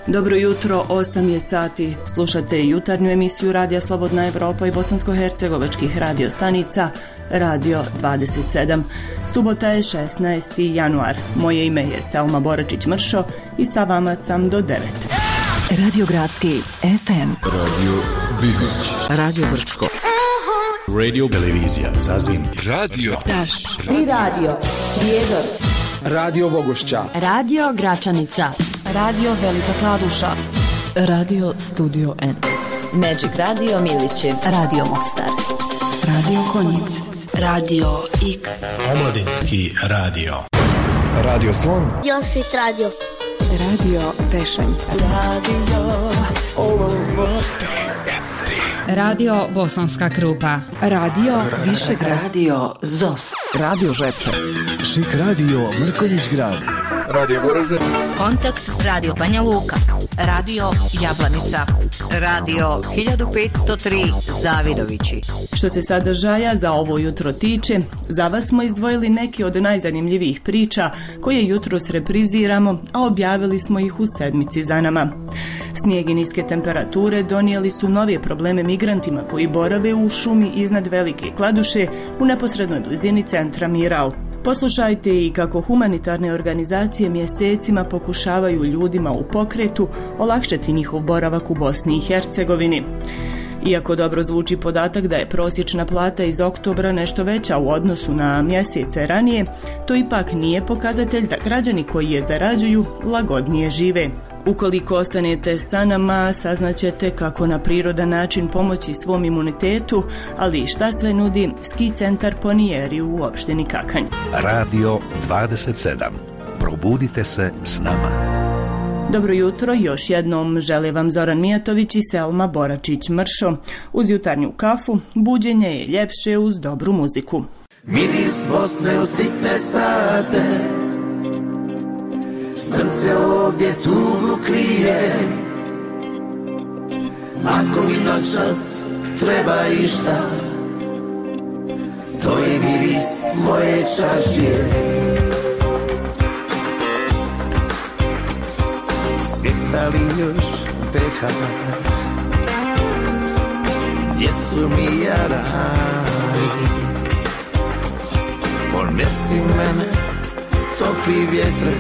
Dobro jutro, 8 je sati. Slušate jutarnju emisiju Radija Slobodna Evropa i bosansko-hercegovačkih radio stanica Radio 27. Subota je 16. januar. Moje ime je Selma Boračić-Mršo i sa vama sam do 9. Radio Gradski FM, Radio Bihoć, Radio Brčko, Radio Televizija Zazim, Radio Daš i Radio Prijedor, Radio Vogošća, Radio Gračanica, Radio Velika Kladuša, Radio Studio N, Magic Radio Milići, Radio Mostar, Radio Konjic, Radio X, Omladinski radio, Radio Slon, Josit Radio, Radio Tešanj, Radio Bosanska Krupa, Radio Višegrad, Radio Zos, Radio Žepče, Šik radio Mrkonjić Grad, Radio Goražde, Kontakt Radio Banja Luka, Radio Jablanica, Radio 1503 Zavidovići. Što se sadržaja za ovo jutro tiče, za vas smo izdvojili neke od najzanimljivijih priča koje jutros repriziramo, a objavili smo ih u sedmici za nama. Snijeg i niske temperature donijeli su nove probleme migrantima koji borave u šumi iznad Velike Kladuše u neposrednoj blizini centra Miral. Poslušajte i kako humanitarne organizacije mjesecima pokušavaju ljudima u pokretu olakšati njihov boravak u Bosni i Hercegovini. Iako dobro zvuči podatak da je prosječna plata iz oktobra nešto veća u odnosu na mjesece ranije, to ipak nije pokazatelj da građani koji je zarađuju lagodnije žive. Ukoliko ostanete sa nama, saznaćete kako na prirodan način pomoći svom imunitetu, ali i šta sve nudi ski centar Ponijeri u opštini Kakanj. Radio 27. Probudite se s nama. Dobro jutro, još jednom žele vam Zoran Mijatović i Selma Boračić-Mršo. Uz jutarnju kafu, buđenje je ljepše uz dobru muziku. Miris Bosne u sitne sate, srce ovdje tugu krije. Ako mi noćas treba išta, to je miris moje čašije. Cvjeta li još pehana, gdje su mi jarani? Ponesi mene, topli vjetre,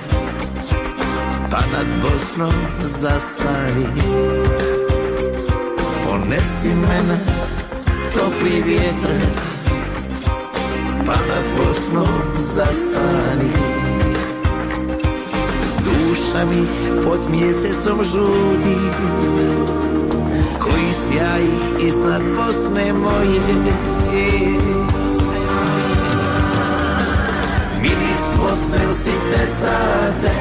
pa nad Bosnom zastani. Ponesi mene, topli vjetre, pa nad Bosnom zastani. Duša mi pod mjesecom žuti, koji sjaji iznad Bosne moje. Miris Bosne u sitne sate,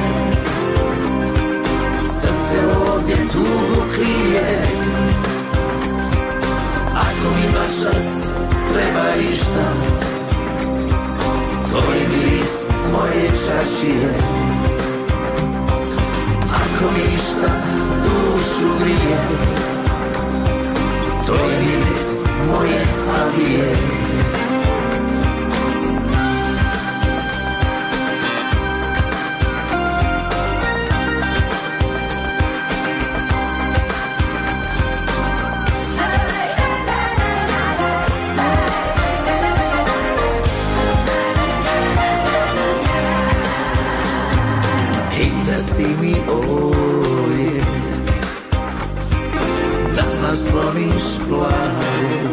srce ovdje tugu krije. Ako mi noćas treba išta, to je miris moje čašije. Ako mi išta dušu grije, to je miris moje avije. Si mi ovdje da nasloniš glavu,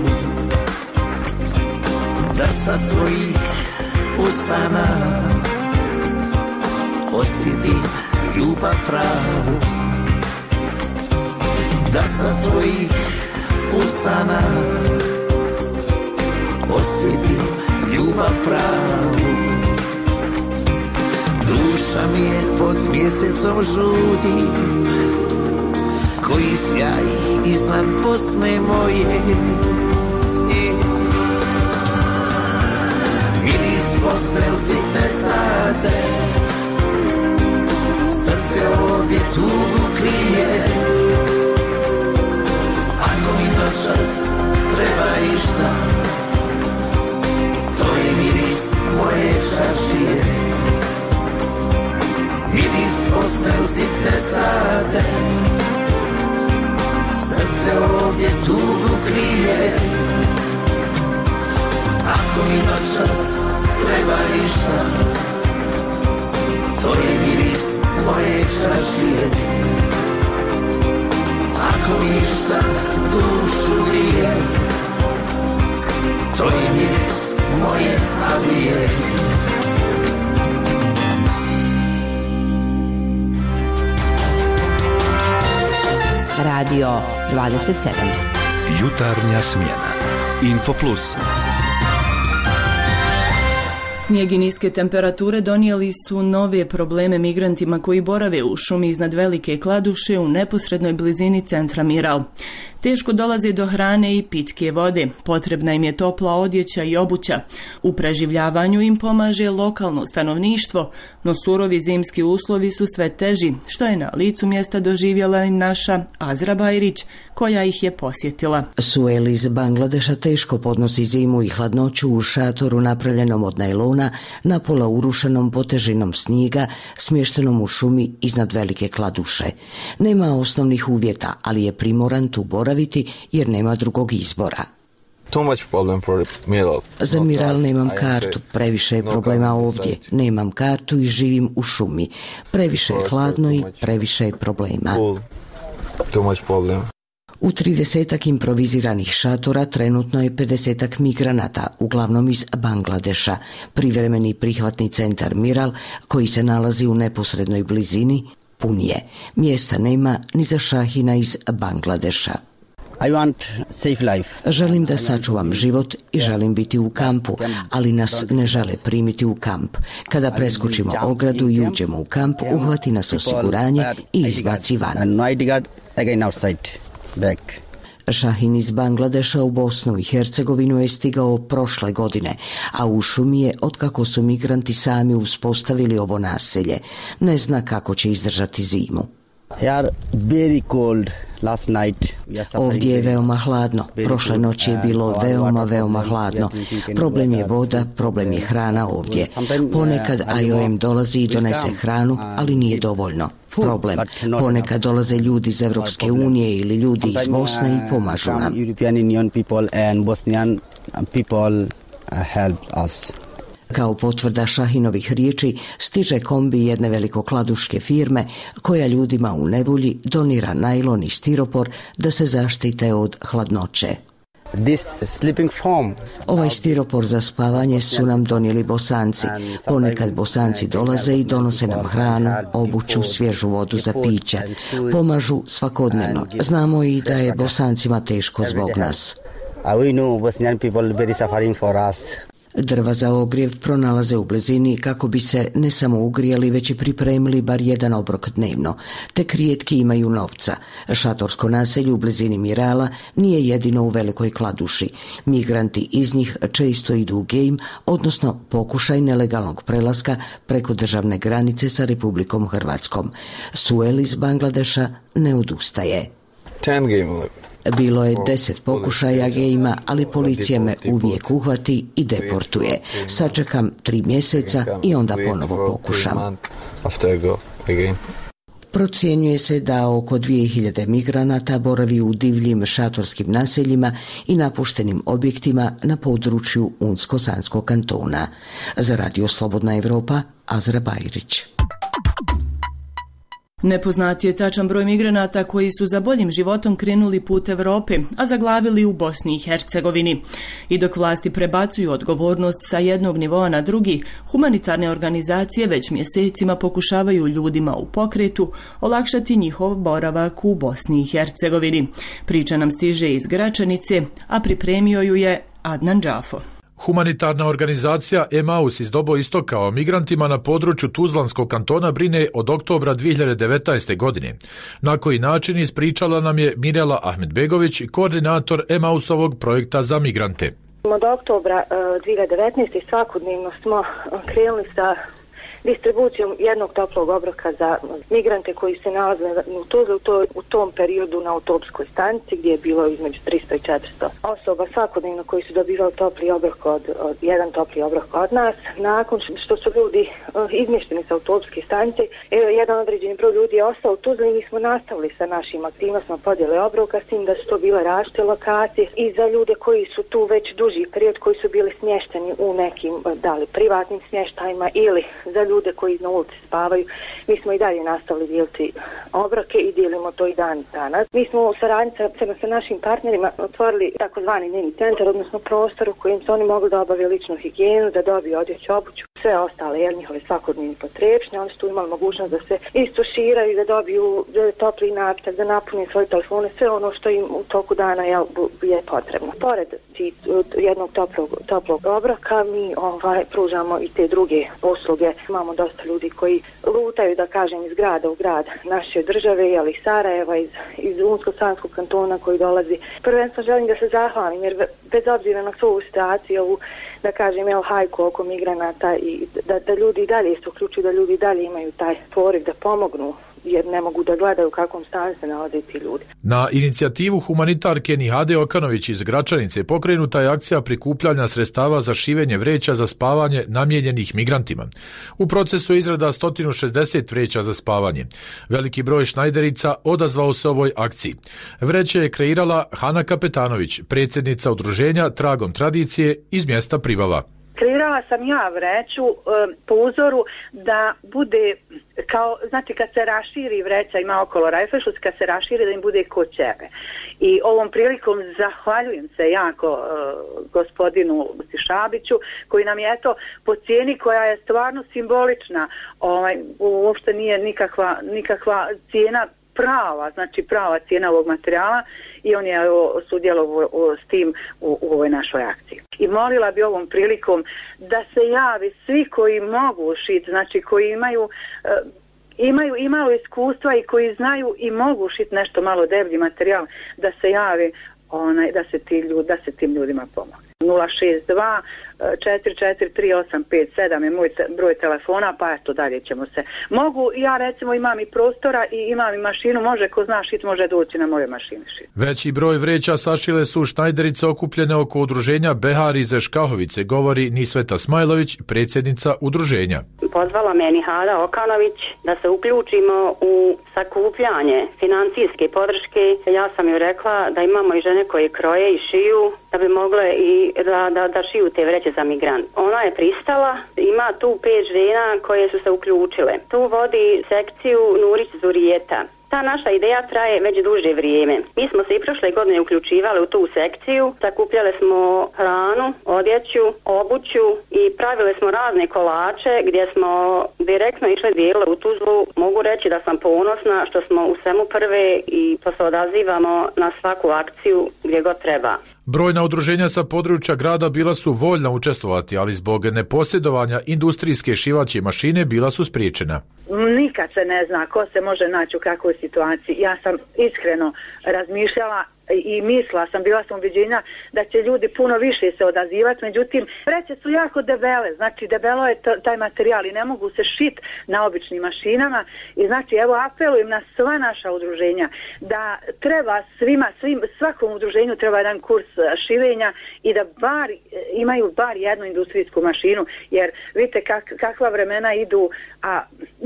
da sa tvojih usana osjetim ljubav pravu, da sa tvojih usana osjetim ljubav pravu. Duša mi je pod mjesecom žuti, koji sjaji iznad Bosne moje. Miris Bosne u sitne sate, srce ovdje tugu krije. Ako mi noćas treba išta, to je miris moje čašije. miris Bosne u sitne sate. Srce ovdje tugu krije, ako mi noćas treba išta, to je miris moje čašije. Ako mi išta dušu grije, to je miris moje avije. Radio 27. Jutarnja smjena. Info Plus. Snijeg i niske temperature donijeli su nove probleme migrantima koji borave u šumi iznad Velike Kladuše u neposrednoj blizini centra Miral. Teško dolaze do hrane i pitke vode, potrebna im je topla odjeća i obuća. U preživljavanju im pomaže lokalno stanovništvo, no surovi zimski uslovi su sve teži, što je na licu mjesta doživjela i naša Azra Bajrić, koja ih je posjetila. Suel iz Bangladeša teško podnosi zimu i hladnoću u šatoru napravljenom od najlona, napola urušenom potežinom snijega, smještenom u šumi iznad Velike Kladuše. Nema osnovnih uvjeta, ali je primoran tu boraviti jer nema drugog izbora. Za Miral nemam kartu, previše je problema ovdje. Nemam kartu i živim u šumi. Previše je hladno i previše je problema. U 30 improviziranih šatora trenutno je 50 migranata, uglavnom iz Bangladeša. Privremeni prihvatni centar Miral, koji se nalazi u neposrednoj blizini, pun je. Mjesta nema ni za Šahina iz Bangladeša. Želim da sačuvam život i želim biti u kampu, ali nas ne žele primiti u kamp. Kada preskočimo ogradu i uđemo u kamp, uhvati nas osiguranje i izbaci van. Šahin iz Bangladeša u Bosnu i Hercegovinu je stigao prošle godine, a u šumi je otkako su migranti sami uspostavili ovo naselje. Ne zna kako će izdržati zimu. Ovdje je veoma hladno. Prošle noći je bilo veoma hladno. Problem je voda, problem je hrana ovdje. Ponekad IOM dolazi i donese hranu, ali nije dovoljno. Problem. Ponekad dolaze ljudi iz Evropske unije ili ljudi iz Bosne i pomažu nam. Kao potvrda Šahinovih riječi, stiže kombi jedne velikokladuške firme koja ljudima u nevolji donira najlon i stiropor da se zaštite od hladnoće. Ovaj stiropor za spavanje su nam donijeli Bosanci. Ponekad Bosanci dolaze i donose nam hranu, obuću, svježu vodu za piće. Pomažu svakodnevno. Znamo i da je Bosancima teško zbog nas. Drva za ogrjev pronalaze u blizini kako bi se ne samo ugrijali, već i pripremili bar jedan obrok dnevno. Tek rijetki imaju novca. Šatorsko naselje u blizini Mirala nije jedino u Velikoj Kladuši. Migranti iz njih često idu u gejm, odnosno pokušaj nelegalnog prelaska preko državne granice sa Republikom Hrvatskom. Suel iz Bangladeša ne odustaje. Bilo je 10 pokušaja gejma, ali policija me uvijek uhvati i deportuje. Sačekam 3 mjeseca i onda ponovo pokušam. Procjenjuje se da oko 2000 migranata boravi u divljim šatorskim naseljima i napuštenim objektima na području Unsko-Sanskog kantona. Za Radio Slobodna Evropa, Azra Bajrić. Nepoznat je tačan broj migranata koji su za boljim životom krenuli put Europe, a zaglavili u Bosni i Hercegovini. I dok vlasti prebacuju odgovornost sa jednog nivoa na drugi, humanitarne organizacije već mjesecima pokušavaju ljudima u pokretu olakšati njihov boravak u Bosni i Hercegovini. Priča nam stiže iz Gračanice, a pripremio ju je Adnan Džafo. Humanitarna organizacija Emaus iz Dobo Istoka o migrantima na području Tuzlanskog kantona brine od oktobra 2019. godine. Na koji način ispričala nam je Mirela Ahmedbegović, koordinator Emausovog projekta za migrante. Od oktobra 2019. svakodnevno smo krenuli sa distribucijom jednog toplog obroka za migrante koji se nalaze u Tuzli u tom periodu na autobuskoj stanici gdje je bilo između 300 i 400 osoba svakodnevno koji su dobivali topli obrok jedan topli obrok od nas. Nakon što su ljudi izmješteni sa autobuske stanice, jedan određeni broj ljudi je ostao u Tuzli i mi smo nastavili sa našim aktivnostima podjele obroka, s tim da su to bile različite lokacije i za ljude koji su tu već duži period, koji su bili smješteni u nekim da li privatnim smještajima ili za ljude koji na ulici spavaju. Mi smo i dalje nastavili dijeliti obroke i dijelimo to i dan danas. Mi smo u saradnji sa našim partnerima otvorili takozvani dnevni centar, odnosno prostor u kojem su oni mogli da obave ličnu higijenu, da dobiju odjeću, obuću, sve ostale njihove svakodnevne potrepštine. Oni su tu imali mogućnost da se istuširaju, da dobiju topli napitak, da napune svoje telefone, sve ono što im u toku dana je potrebno. Pored jednog toplog obroka mi pružamo i te druge usluge. Imamo dosta ljudi koji lutaju, da kažem, iz grada u grad naše države, ali iz Sarajeva, iz Unsko-Sanskog kantona koji dolazi. Prvenstveno želim da se zahvalim, jer bez obzira na svu situaciju, da kažem, hajku oko migranata i da ljudi i dalje se uključuju, da ljudi i dalje imaju taj poriv da pomognu, jer ne mogu da gledaju u kakvom stanju se nalaze ti ljudi. Na inicijativu humanitarke Nihade Okanović iz Gračanice pokrenuta je akcija prikupljanja sredstava za šivenje vreća za spavanje namijenjenih migrantima. U procesu je izrada 160 vreća za spavanje. Veliki broj šnajderica odazvao se ovoj akciji. Vreće je kreirala Hana Kapetanović, predsjednica udruženja Tragom tradicije iz mjesta Pribava. Kreirala sam ja vreću po uzoru da bude kao, znači kad se raširi vreća, ima okolo rajfešus, kad se raširi da im bude kod sebe. I ovom prilikom zahvaljujem se jako gospodinu Šabiću koji nam je po cijeni koja je stvarno simbolična, uopšte nije nikakva cijena prava, znači prava cijena ovog materijala i on je sudjelovao s tim u ovoj našoj akciji. I molila bi ovom prilikom da se javi svi koji mogu šiti, znači koji imaju malo iskustva i koji znaju i mogu šiti nešto malo deblji materijal, da se javi, da se tim ljudima pomogne. 062 443 857 je moj broj telefona, pa eto dalje ćemo se. Mogu, ja recimo imam i prostora i imam i mašinu, može ko zna šit, može doći na moje mašine šit. Veći broj vreća sašile su šnajderice okupljene oko udruženja Behar iz Škahovice, govori Nisveta Smajlović, predsjednica udruženja. Pozvala me Nihada Okanović da se uključimo u sakupljanje financijske podrške. Ja sam joj rekla da imamo i žene koje kroje i šiju, da bi mogle i da šiju te vreće za migrant. Ona je pristala, ima tu 5 žena koje su se uključile. Tu vodi sekciju Nurić Zurijeta. Ta naša ideja traje već duže vrijeme. Mi smo se i prošle godine uključivali u tu sekciju, sakupljali smo hranu, odjeću, obuću i pravili smo razne kolače gdje smo direktno išli dijeliti u Tuzlu. Mogu reći da sam ponosna što smo u svemu prve i to se odazivamo na svaku akciju gdje god treba. Brojna udruženja sa područja grada bila su voljna učestvovati, ali zbog neposjedovanja industrijske šivaće mašine bila su spriječena. Nikad se ne zna ko se može naći u kakvoj situaciji. Ja sam iskreno razmišljala i bila sam ubeđenja da će ljudi puno više se odazivati, međutim vreće su jako debele, znači debelo je taj materijal i ne mogu se šiti na običnim mašinama i znači evo apelujem na sva naša udruženja da treba svakom udruženju treba jedan kurs šivenja i da imaju bar jednu industrijsku mašinu, jer vidite kakva vremena idu, a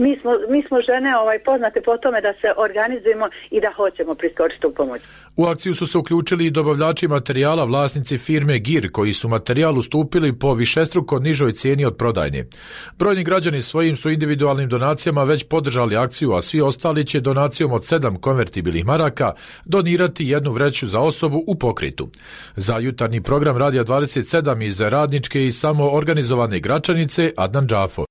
mi smo žene poznate po tome da se organizujemo i da hoćemo priskočiti u pomoć. U akciju su se uključili i dobavljači materijala, vlasnici firme GIR, koji su materijal ustupili po višestruko nižoj cijeni od prodajne. Brojni građani svojim su individualnim donacijama već podržali akciju, a svi ostali će donacijom od 7 konvertibilnih maraka donirati jednu vreću za osobu u pokretu. Za jutarnji program Radija 27 iz radničke i samoorganizovane Gračanice, Adnan Džafo.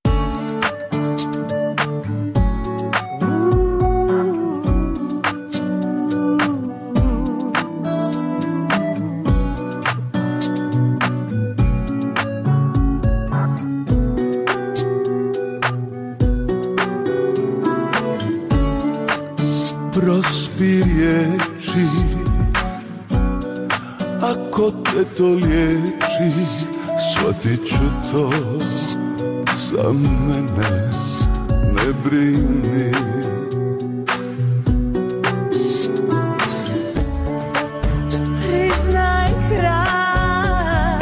Prospi riječi, ako te to liječi, shvatit ću to, za mene ne brini. Priznaj kraj,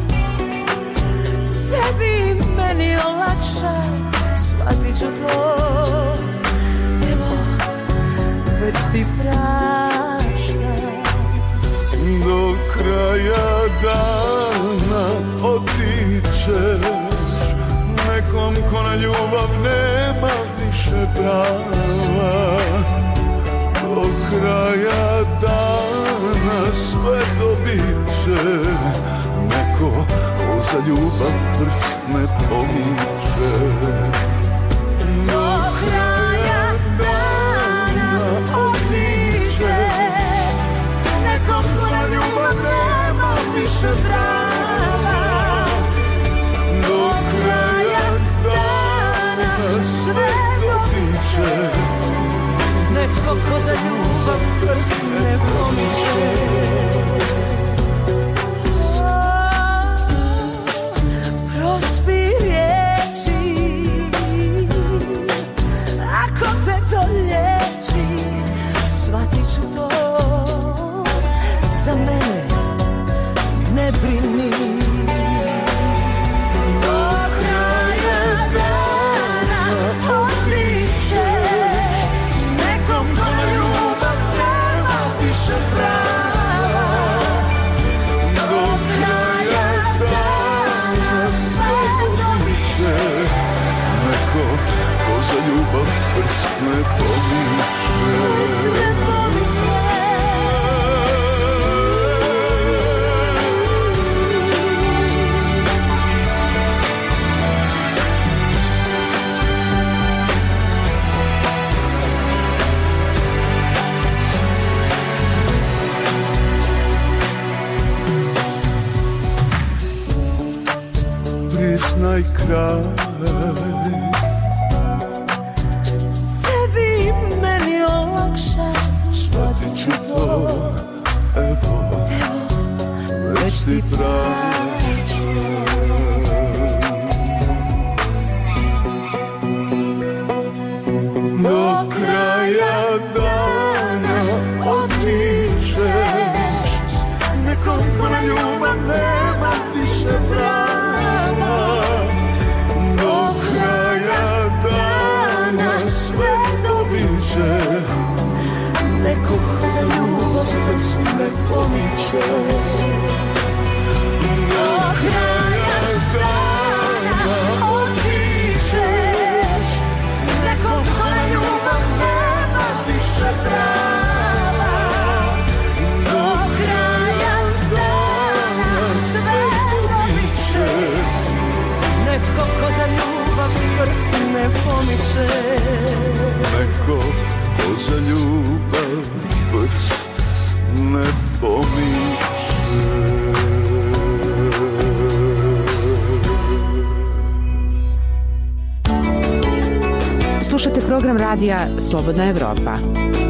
sebi meni olakšaj, shvatit ću to, evo, već ti praštam. Do kraja dana otićeš nekom ko na ljubav nema više prava. Do kraja dana sve dobit će neko ko za ljubav prst ne pomiče. Do kraja dana otićeš nekom ko na ljubav nema više prava. Do kraja dana sve dobit će netko ko za ljubav prst ne pomiče. Prospi riječi, ako te to liječi, shvatit ću to, za mene ne brini. Do kraja dana otićeš nekom ko na ljubav nema više prava. Do kraja dana sve dobit će neko ko za ljubav prst ne pomiče. Priznaj kraj, sebi meni olakšaj, shvatit ću to, evo, već ti praštam. Do kraja dana otićeš nekom ko na ljubav nema više prava. Do kraja dana sve dobit će neko ko za ljubav prst ne pomiče. Do kraja dana otićeš nekom ko na ljubav nema više prava. Do kraja dana sve dobit će netko ko za ljubav prst ne pomiče. Neko ko za ljubav prst ne pomiče. Slušate program radija Slobodna Evropa.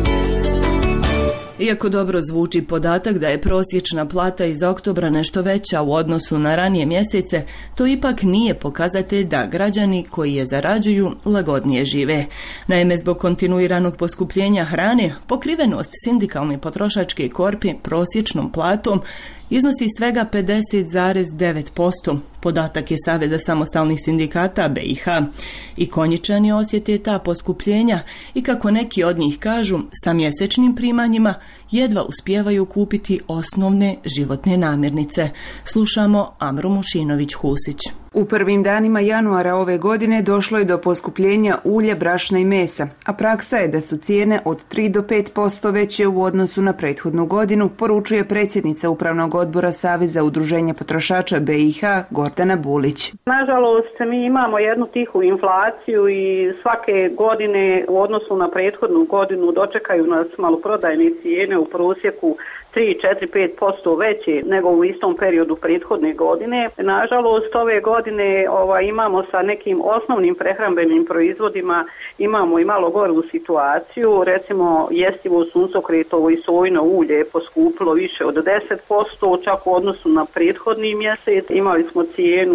Iako dobro zvuči podatak da je prosječna plata iz oktobra nešto veća u odnosu na ranije mjesece, to ipak nije pokazatelj da građani koji je zarađuju lagodnije žive. Naime, zbog kontinuiranog poskupljenja hrane, pokrivenost sindikalne potrošačke korpi prosječnom platom iznosi svega 50,9%. Podatak je Saveza samostalnih sindikata BiH. I Konjičani osjete ta poskupljenja i kako neki od njih kažu, sa mjesečnim primanjima jedva uspijevaju kupiti osnovne životne namirnice. Slušamo Amru Mušinović-Husić. U prvim danima januara ove godine došlo je do poskupljenja ulja, brašna i mesa, a praksa je da su cijene od 3 do 5% veće u odnosu na prethodnu godinu, poručuje predsjednica Upravnog odbora Saveza udruženja potrošača BiH Gordana Bulić. Nažalost, mi imamo jednu tihu inflaciju i svake godine u odnosu na prethodnu godinu dočekaju nas maloprodajne cijene u prosjeku 3-4-5% veće nego u istom periodu prethodne godine. Nažalost, ove godine imamo sa nekim osnovnim prehrambenim proizvodima imamo i malo goru situaciju. Recimo, jestivo suncokretovo i sojino ulje je poskupilo više od 10%, čak u odnosu na prethodni mjesec. Imali smo cijenu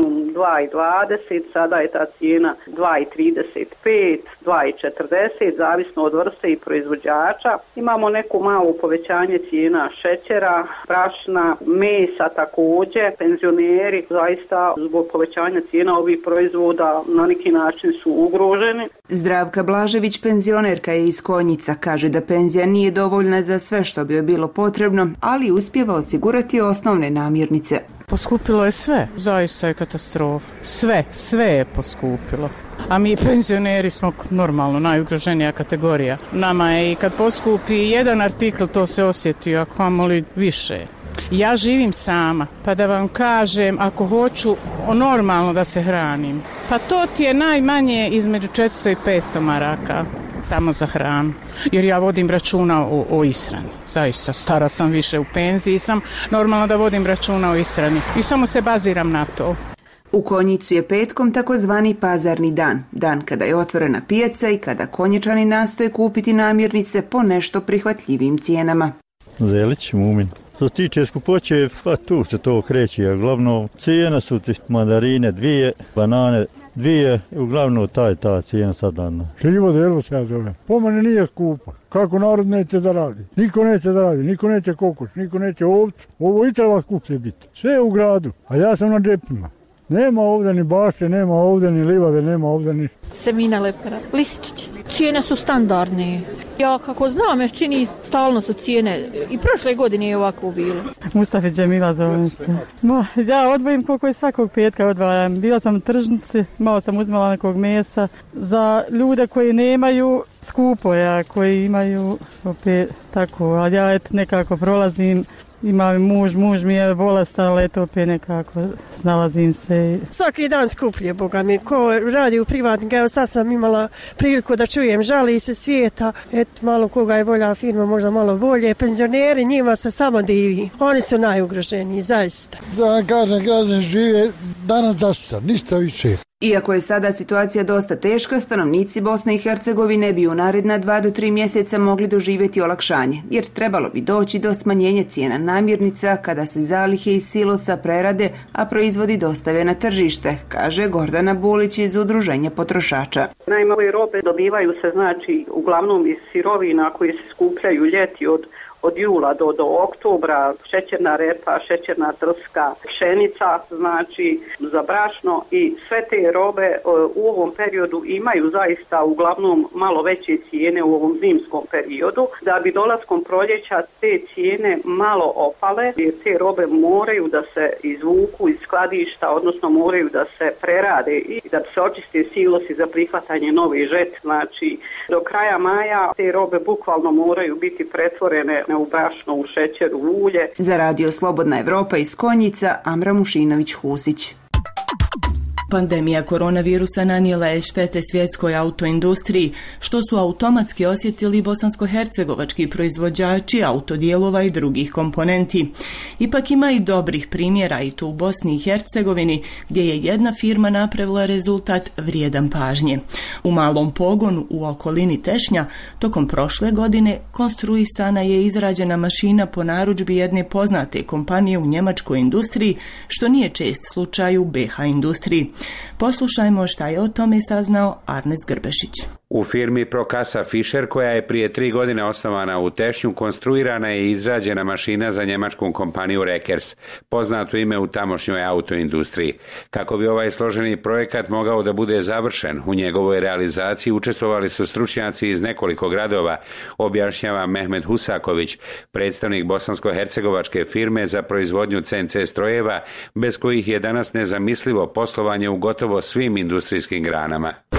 2,20, sada je ta cijena 2,35, 2,40, zavisno od vrste i proizvođača. Imamo neko malo povećanje cijena šećera, brašna, mesa također. Penzioneri zaista zbog povećanja cijena ovih proizvoda na neki način su ugroženi. Zdravka Blažević, penzionerka je iz Konjica, kaže da penzija nije dovoljna za sve što bi joj bilo potrebno, ali uspijeva osigurati osnovne namirnice. Poskupilo je sve, zaista je katastrofa. Sve je poskupilo. A mi penzioneri smo normalno najugroženija kategorija. Nama je i kad poskupi jedan artikl, to se osjeti, a kamoli više. Ja živim sama, pa da vam kažem, ako hoću normalno da se hranim, pa to ti je najmanje između 400 i 500 maraka samo za hranu, jer ja vodim računa o ishrani. Zaista, stara sam, više u penziji sam, normalno da vodim računa o ishrani i samo se baziram na to. U Konjicu je petkom takozvani pazarni dan, dan kada je otvorena pijaca i kada Konjičani nastoje kupiti namirnice po nešto prihvatljivim cijenama. Zelić, Mumin. Što se tiče skupoće, pa tu se to kreće, a glavno cijena su mandarine 2, banane 2, uglavnom ta cijena sad dana. Šljivo delo se ja zovem. Po mene nije skupa. Kako narod neće da radi? Niko neće da radi, niko neće kokoš, niko neće ovcu. Ovo i treba skuplje biti. Sve je u gradu, a ja sam na džepima. Nema ovdje ni bašte, nema ovdje ni livade, nema ovdje ni... Semina lepera, listići. Cijene su standardne. Ja kako znam, još čini, stalno su cijene. I prošle godine je ovako bilo. Mustafa Džemila zovem se. Ja odvojim koliko je svakog petka odvajam. Bila sam u tržnici, malo sam uzmala nekog mesa. Za ljude koji nemaju, skupo je, koji imaju opet tako. Ali ja nekako prolazim. Ima muž mi je bolestan, ali eto opet nekako snalazim se. Svaki dan skuplje, Boga mi, ko radi u privatnika, evo sad sam imala priliku da čujem, žali se svijeta, eto malo koga je bolja firma, možda malo bolje, penzioneri, njima se samo divi, oni su najugroženiji, zaista. Da kažem, građani žive danas da su sad, ništa više. Iako je sada situacija dosta teška, stanovnici Bosne i Hercegovine bi u naredna 2 do 3 mjeseca mogli doživjeti olakšanje, jer trebalo bi doći do smanjenja cijena namirnica kada se zalihe iz silosa prerade, a proizvodi dostave na tržište, kaže Gordana Bulić iz Udruženja potrošača. Naime, ove robe dobivaju se uglavnom iz sirovina koje se skupljaju ljeti od jula do oktobra, šećerna repa, šećerna trska, pšenica, za brašno i sve te robe u ovom periodu imaju zaista uglavnom malo veće cijene u ovom zimskom periodu, da bi dolaskom proljeća te cijene malo opale, jer te robe moraju da se izvuku iz skladišta, odnosno moraju da se prerade i da se očiste silosi za prihvatanje nove žetve. Do kraja maja te robe bukvalno moraju biti pretvorene u brašno, u šećer, u ulje. Za Radio Slobodna Evropa iz Konjica, Amra Mušinović-Husić. Pandemija koronavirusa nanijela je štete svjetskoj autoindustriji, što su automatski osjetili bosansko-hercegovački proizvođači autodijelova i drugih komponenti. Ipak ima i dobrih primjera i tu u Bosni i Hercegovini, gdje je jedna firma napravila rezultat vrijedan pažnje. U malom pogonu u okolini Tešnja tokom prošle godine konstruisana je izrađena mašina po narudžbi jedne poznate kompanije u njemačkoj industriji, što nije čest slučaj u BH industriji. Poslušajmo šta je o tome saznao Arnes Grbešić. U firmi Prokasa Fischer, koja je prije 3 godine osnovana u Tešnju, konstruirana je i izrađena mašina za njemačku kompaniju Rekers, poznato ime u tamošnjoj autoindustriji. Kako bi ovaj složeni projekat mogao da bude završen, u njegovoj realizaciji učestvovali su stručnjaci iz nekoliko gradova, objašnjava Mehmet Husaković, predstavnik bosansko-hercegovačke firme za proizvodnju CNC strojeva, bez kojih je danas nezamislivo poslovanje u gotovo svim industrijskim granama.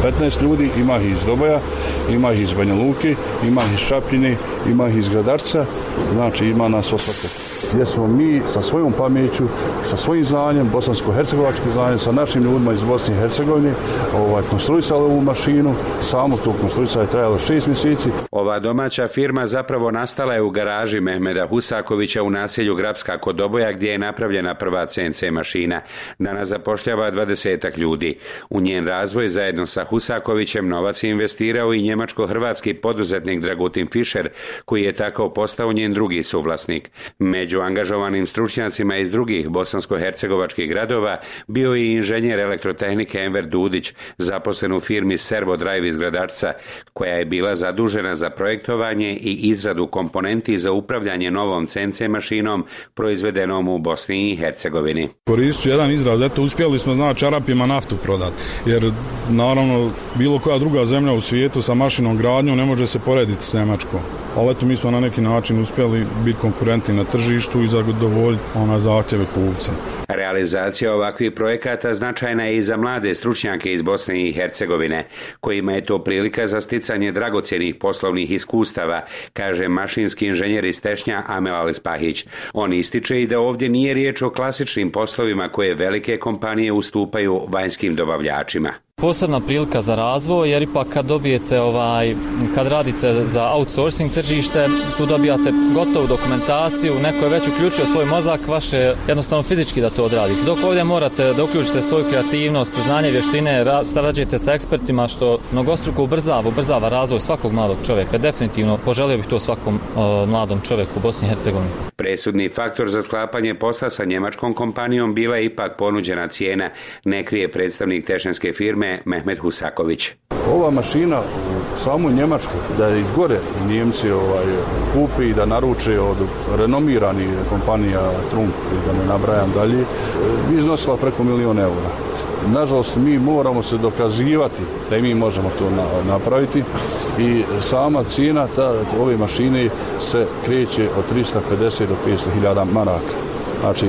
15 ljudi, ima ih iz Doboja, ima ih iz Banja Luke, ima ih iz Šapljine, ima ih iz Gradarca, znači ima nas osvakog. Gdje smo mi sa svojom pameću, sa svojim znanjem, bosansko-hercegovačkim znanjem, sa našim ljudima iz Bosne i Hercegovine, konstruisali ovu mašinu, samo to konstruisanje je trajalo 6 mjeseci. Ova domaća firma zapravo nastala je u garaži Mehmeda Husakovića u naselju Grapska kod Doboja, gdje je napravljena prva CNC mašina. Danas zapošljava 20 ljudi. U njen razvoj zajedno sa Husakovićem novac je investirao i njemačko-hrvatski poduzetnik Dragutin Fischer, koji je tako postao njen drugi suvlasnik. Među angažovanim stručnjacima iz drugih bosansko-hercegovačkih gradova bio je i inženjer elektrotehnike Enver Dudić, zaposlen u firmi Servo Drive iz Gradarca, koja je bila zadužena za projektovanje i izradu komponenti za upravljanje novom CNC mašinom proizvedenom u Bosni i Hercegovini. Koristit ću jedan izraz, eto uspjeli smo znači Arapima naftu prodati, jer naravno bilo koja druga zemlja u svijetu sa mašinom gradnjom ne može se porediti s Njemačkom. Ali eto mi smo na neki način uspjeli biti konkurentni na tržištu i zadovoljiti zahtjeve kupca. Realizacija ovakvih projekata značajna je i za mlade stručnjake iz Bosne i Hercegovine, kojima je to prilika za sticanje dragocjenih poslovnih iskustava, kaže mašinski inženjer iz Tešnja Amel Alispahić. On ističe i da ovdje nije riječ o klasičnim poslovima koje velike kompanije ustupaju vanjskim dobavljačima. Posebna prilika za razvoj, jer ipak kad dobijete kad radite za outsourcing tržište, tu dobijate gotovu dokumentaciju, neko je već uključio svoj mozak, vaše jednostavno fizički da to odradite. Dok ovdje morate da uključite svoju kreativnost, znanje, vještine, sarađujete sa ekspertima, što mnogostruko ubrzava razvoj svakog mladog čovjeka. Definitivno poželio bih to svakom mladom čovjeku u Bosni i Hercegovini. Presudni faktor za sklapanje posla sa njemačkom kompanijom bila je ipak ponuđena cijena, ne krije predstavnik tešnjanske firme Mehmed Husaković. Ova mašina u samoj Njemačkoj, da je gore Njemci kupi i da naruče od renomiranih kompanija Trump i da ne nabrajam dalje, bi iznosila preko 1 milion eura. Nažalost, mi moramo se dokazivati da i mi možemo to napraviti i sama cijena ove mašine se kreće od 350 do 500.000 maraka. Znači,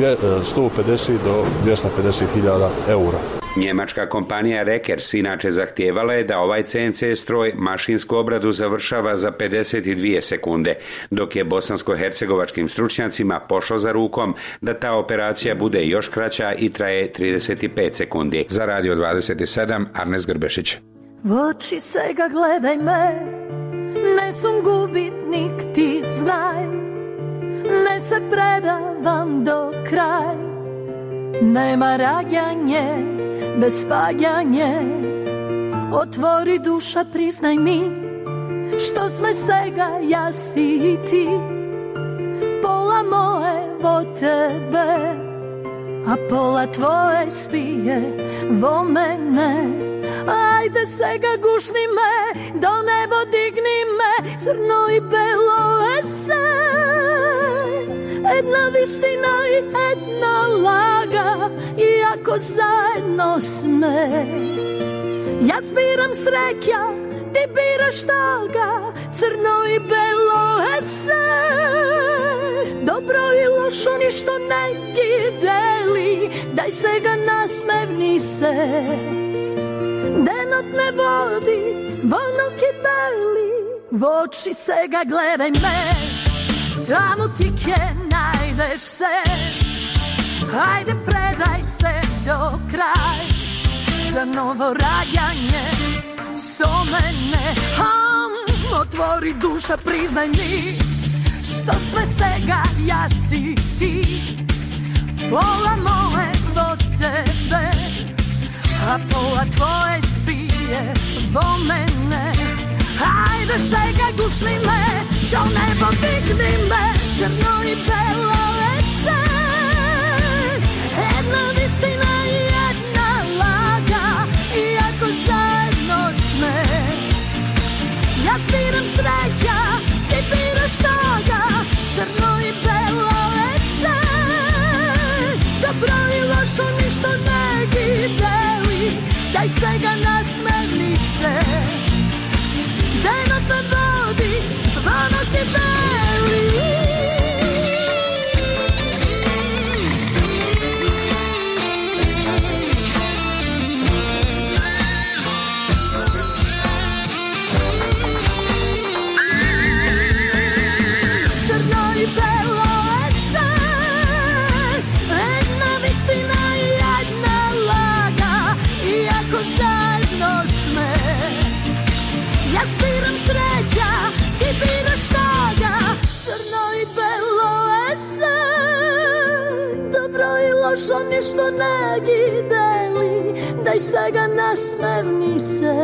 150 do 250.000 eura. Njemačka kompanija Rekers inače zahtijevala je da ovaj CNC stroj mašinsku obradu završava za 52 sekunde, dok je bosansko-hercegovačkim stručnjacima pošlo za rukom da ta operacija bude još kraća i traje 35 sekundi. Za Radio 27, Arnes Grbešić. V oči se ga gledaj me, ne sam gubitnik, ti znaj, ne se predavam do kraj, nema rađanje bez spaljanje, otvori duša, priznaj mi, što sme svega ja si i ti, pola moje vo tebe, a pola tvoje spije vo mene. Ajde sega gušni me, do nebo digni me, crno i belo ese, jedna vistina i jedna laga, iako zajedno sme. Ja zbiram sreća, ti biraš taga, crno i belo ese, dobro i lošo ništo ne deli, daj se ga nasmevni se. Denot ne vodi, volno kibeli, v oči se ga gledaj me, tamo ti kje najdeš se, ajde predaj se do kraj, za novo rađanje so mene, otvori duša, priznaj mi, što sve svega ja si ti, pola moje vo tebe, a pola tvoje spije vo mene. Ajde svega gušni me, do nebo digni me, crno i belo ese, jedna istina i jedna laga, iako zajedno sme. Ja zbiram sreća, ti biraš toga, crno i belo ese, dobro i lošo ništo ne deli, daj svega nasmevni se. Denot ne vodi, vano ti beli. Ja sviram sreća, ti biraš taga, crno i belo ese. Dobro i lošo ništo ne gideli, daj se ga nasmevni se.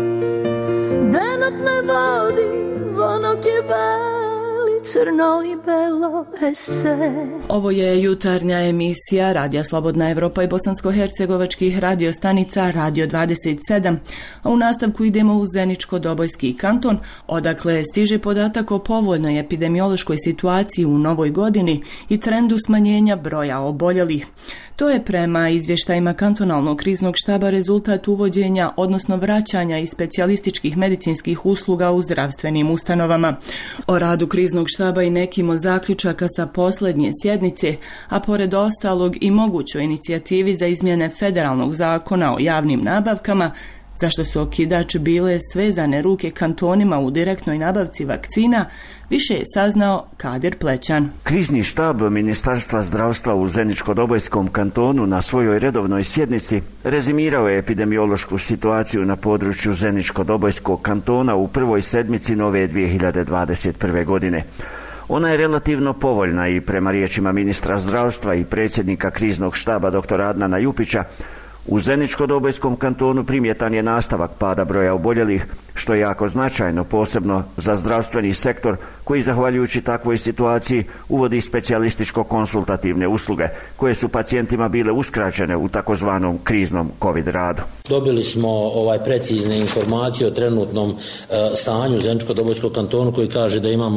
Denat ne vodi, vonok je beli, crno i belo ese. Ovo je jutarnja emisija Radija Slobodna Evropa i bosansko-hercegovačkih radiostanica Radio 27, a u nastavku idemo u Zeničko-Dobojski kanton, odakle stiže podatak o povoljnoj epidemiološkoj situaciji u novoj godini i trendu smanjenja broja oboljelih. To je prema izvještajima kantonalnog kriznog štaba rezultat uvođenja, odnosno vraćanja i specijalističkih medicinskih usluga u zdravstvenim ustanovama. O radu kriznog štaba i nekim od zaključaka sa posljednje sjednice, a pored ostalog i mogućoj inicijativi za izmjene federalnog zakona o javnim nabavkama, zašto su okidač bile svezane ruke kantonima u direktnoj nabavci vakcina, više je saznao Kadir Plećan. Krizni štab Ministarstva zdravstva u Zeničko-Dobojskom kantonu na svojoj redovnoj sjednici rezimirao je epidemiološku situaciju na području Zeničko-Dobojskog kantona u prvoj sedmici nove 2021. godine. Ona je relativno povoljna i prema riječima ministra zdravstva i predsjednika kriznog štaba dr. Adnana Jupića, u Zeničko-Dobojskom kantonu primjetan je nastavak pada broja oboljelih, što je jako značajno, posebno za zdravstveni sektor koji zahvaljujući takvoj situaciji uvodi specijalističko-konsultativne usluge koje su pacijentima bile uskraćene u takozvanom kriznom COVID radu. Dobili smo precizne informacije o trenutnom stanju u Zeničko-Dobojskom kantonu koji kaže da imamo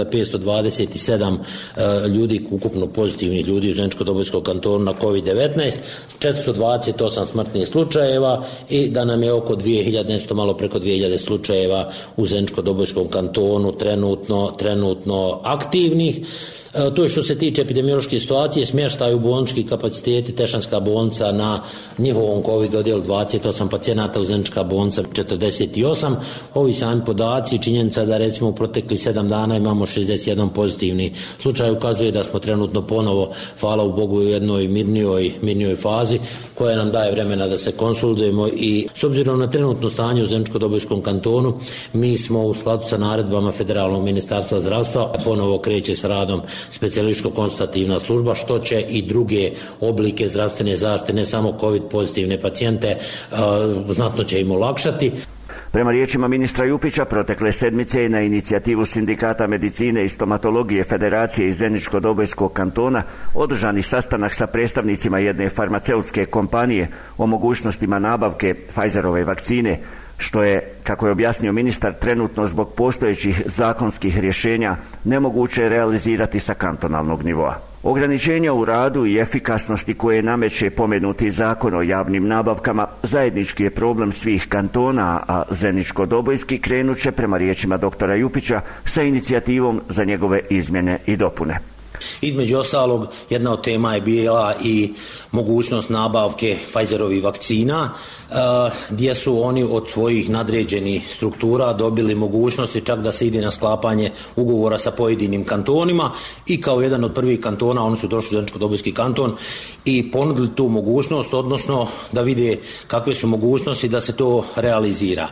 6527 ljudi, ukupno pozitivnih ljudi u Zeničko-Dobojskom kantonu na COVID-19, 428 smrtnih slučajeva i da nam je oko 2000, nešto malo preko 2000 slučajeva u Zeničko-Dobojskom kantonu trenutno aktivnih. To je što se tiče epidemiološke situacije, smještaj u bolnički kapaciteti, Tešanska bolnica na njihovom COVID odjelu 28 pacijenata, u Zenička bolnica 48. Ovi sami podaci, činjenica da recimo u proteklih 7 dana imamo 61 pozitivni slučaj, ukazuje da smo trenutno ponovo, hvala u Bogu, u jednoj mirnijoj fazi koja nam daje vremena da se konsolidujemo i s obzirom na trenutno stanje u Zeničko-Dobojskom kantonu, mi smo u skladu sa naredbama Federalnog ministarstva zdravstva ponovo kreće s radom specijalističko-konsultativna služba, što će i druge oblike zdravstvene zaštite, ne samo COVID pozitivne pacijente, znatno će im olakšati. Prema riječima ministra Jupića, protekle sedmice je na inicijativu Sindikata medicine i stomatologije Federacije iz Zeničko-Dobojskog kantona održani sastanak sa predstavnicima jedne farmaceutske kompanije o mogućnostima nabavke Pfizerove vakcine, što je, kako je objasnio ministar, trenutno zbog postojećih zakonskih rješenja nemoguće realizirati sa kantonalnog nivoa. Ograničenja u radu i efikasnosti koje nameće pomenuti zakon o javnim nabavkama zajednički je problem svih kantona, a Zeničko-Dobojski krenut će, prema riječima doktora Jupića, sa inicijativom za njegove izmjene i dopune. Između ostalog, jedna od tema je bila i mogućnost nabavke Pfizerovih vakcina, gdje su oni od svojih nadređenih struktura dobili mogućnosti čak da se ide na sklapanje ugovora sa pojedinim kantonima i kao jedan od prvih kantona oni su došli u Zeničko-Dobojski kanton i ponudili tu mogućnost, odnosno da vide kakve su mogućnosti da se to realizira.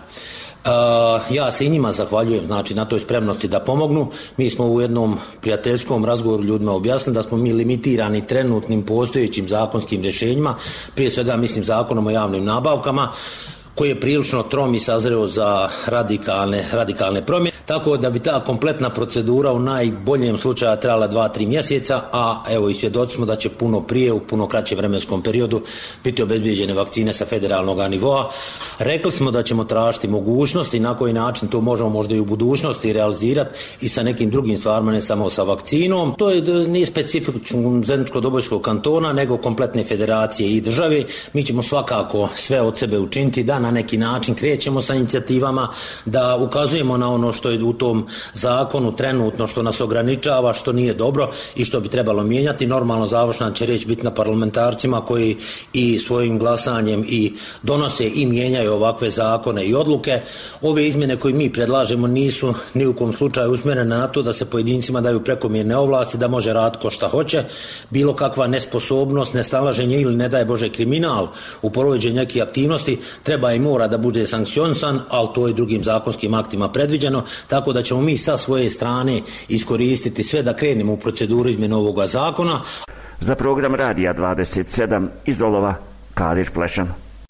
Ja se i njima zahvaljujem, znači, na toj spremnosti da pomognu. Mi smo u jednom prijateljskom razgovoru ljudima objasnili da smo mi limitirani trenutnim postojećim zakonskim rješenjima, prije svega mislim zakonom o javnim nabavkama, koji je prilično trom i sazreo za radikalne promjene, tako da bi ta kompletna procedura u najboljem slučaju trajala 2-3 mjeseca, a evo i svjedoci smo da će puno prije, u puno kraćem vremenskom periodu biti obezbijeđene vakcine sa federalnog nivoa. Rekli smo da ćemo tražiti mogućnosti na koji način to možemo možda i u budućnosti realizirati i sa nekim drugim stvarima, ne samo sa vakcinom. To nije specifično Zeničko-Dobojskog kantona, nego kompletne federacije i države. Mi ćemo svakako sve od sebe učiniti da na neki način krećemo sa inicijativama, da ukazujemo na ono što je u tom zakonu trenutno, što nas ograničava, što nije dobro i što bi trebalo mijenjati. Normalno završna će reći biti na parlamentarcima koji i svojim glasanjem i donose i mijenjaju ovakve zakone i odluke. Ove izmjene koje mi predlažemo nisu ni u kom slučaju usmjerene na to da se pojedincima daju prekomjerne ovlasti, da može raditi ko šta hoće. Bilo kakva nesposobnost, nesnalaženje ili ne daj Bože kriminal u provođenju nekih aktivnosti treba i mora da bude sankcionisan, ali to je drugim zakonskim aktima predviđeno, tako da ćemo mi sa svoje strane iskoristiti sve da krenemo u proceduru izmjene ovoga zakona. Za program Radija 27 iz Olova, Kadir Plešan.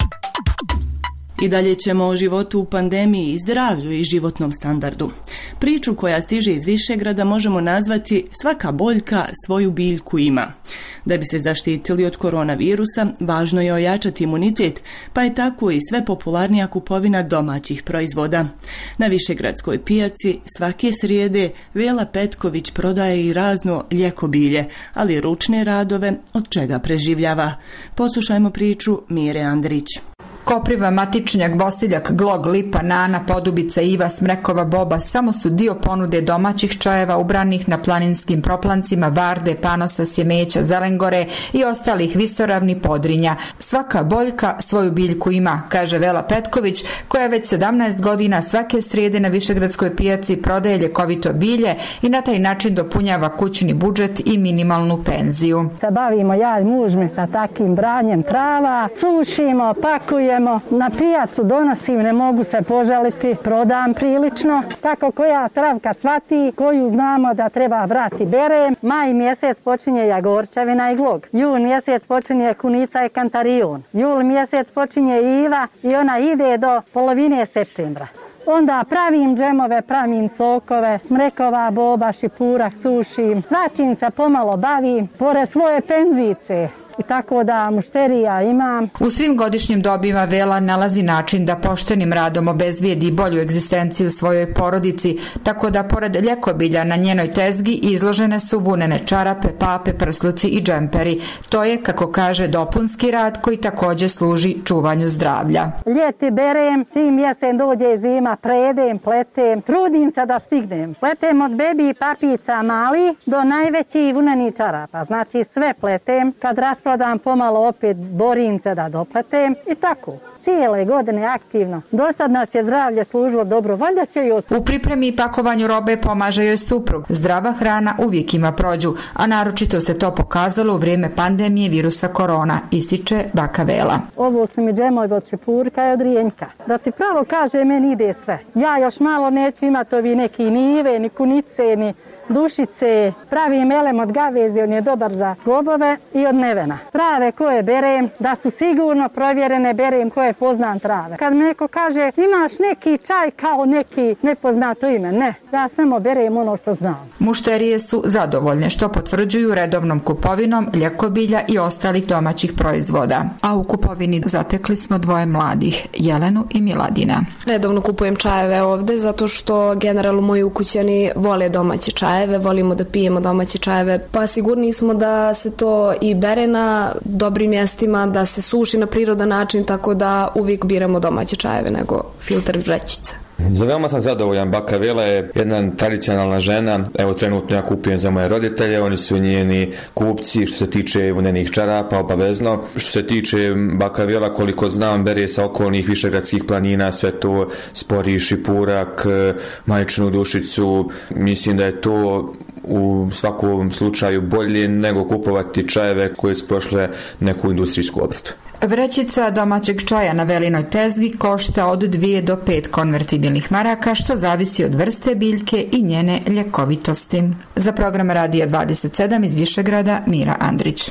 I dalje ćemo o životu u pandemiji, zdravlju i životnom standardu. Priču koja stiže iz Višegrada možemo nazvati svaka boljka svoju biljku ima. Da bi se zaštitili od koronavirusa, važno je ojačati imunitet, pa je tako i sve popularnija kupovina domaćih proizvoda. Na Višegradskoj pijaci svake srijede Vela Petković prodaje i razno ljekobilje, ali ručne radove od čega preživljava. Poslušajmo priču Mire Andrić. Kopriva, matičnjak, bosiljak, glog, lipa, nana, podubica, iva, smrekova, boba samo su dio ponude domaćih čajeva ubranih na planinskim proplancima Varde, Panosa, Sjemeća, Zelengore i ostalih visoravni Podrinja. Svaka boljka svoju biljku ima, kaže Vela Petković, koja već 17 godina svake srijede na Višegradskoj pijaci prodaje ljekovito bilje i na taj način dopunjava kućni budžet i minimalnu penziju. Se bavimo ja i muž mi sa takim branjem trava, sušimo, pakujemo, na pijacu donosim, ne mogu se požaliti, prodam prilično. Tako koja travka cvati, koju znamo da treba brati berem. Maj mjesec počinje jagorčevina i glog. Jun mjesec počinje kunica i kantarion. Jul mjesec počinje iva i ona ide do polovine septembra. Onda pravim džemove, pravim sokove, smrekova, boba, šipurak, sušim. Svačim se pomalo bavim, pored svoje penzice. I tako da mušterija imam. U svim godišnjim dobima Vela nalazi način da poštenim radom obezbijedi bolju egzistenciju svojoj porodici, tako da pored ljekobilja na njenoj tezgi izložene su vunene čarape, pape, prsluci i džemperi. To je, kako kaže, dopunski rad koji također služi čuvanju zdravlja. Ljeti berem, čim jesen dođe zima, predem, pletem, trudim se da stignem. Pletem od bebi papica mali do najvećih vunenih čarapa, znači sve pletem. Kad rasprodam pomalo opet borim se da dopletem i tako. Cijele godine aktivno. Dosad nas je zdravlje služilo dobro, valjda će i od... U pripremi i pakovanju robe pomaže joj suprug. Zdrava hrana uvijek ima prođu, a naročito se to pokazalo u vrijeme pandemije virusa korona, ističe baka Vela. Ovo su mi džemovi od šipurka i od rijenjka. Da ti pravo kaže, meni ide sve. Ja još malo neću imati ovi neki nive, ni kunice, ni dušice, pravim elem od gaveze, on je dobar za gobove i od nevena. Trave koje berem, da su sigurno provjerene, berem koje poznam trave. Kad mi neko kaže, imaš neki čaj kao neki nepoznato ime, ne, ja samo berem ono što znam. Mušterije su zadovoljne, što potvrđuju redovnom kupovinom ljekobilja i ostalih domaćih proizvoda. A u kupovini zatekli smo dvoje mladih, Jelenu i Miladina. Redovno kupujem čajeve ovde, zato što generalno moji ukućani vole domaće čajeve, volimo da pijemo domaće čajeve, pa sigurni smo da se to i bere na dobrim mjestima, da se suši na prirodan način, tako da uvijek biramo domaće čajeve nego filter vrećice. Za veoma sam zadovoljan. Baka Vela je jedna tradicionalna žena. Evo trenutno ja kupujem za moje roditelje, oni su njeni kupci što se tiče vunenih čarapa, obavezno. Što se tiče baka Vela, koliko znam, bere sa okolnih višegradskih planina, sve to spori, šipurak, majčinu dušicu. Mislim da je to u svakom slučaju bolje nego kupovati čajeve koje su prošle neku industrijsku obradu. Vrećica domaćeg čaja na Velinoj tezgi košta od 2 do 5 konvertibilnih maraka, što zavisi od vrste biljke i njene ljekovitosti. Za program Radija 27 iz Višegrada, Mira Andrić.